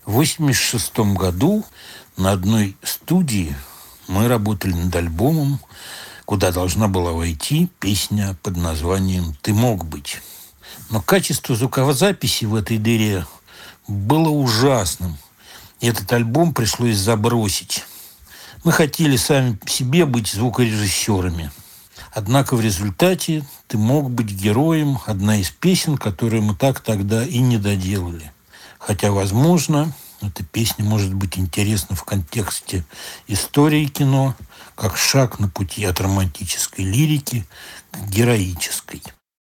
В 1986 году на одной студии мы работали над альбомом, куда должна была войти песня под названием «Ты мог быть». Но качество звукозаписи в этой дыре было ужасным. И этот альбом пришлось забросить. Мы хотели сами по себе быть звукорежиссерами. Однако в результате «Ты мог быть героем» – одна из песен, которую мы так тогда и не доделали. Хотя, возможно, эта песня может быть интересна в контексте истории кино, как шаг на пути от романтической лирики к героической.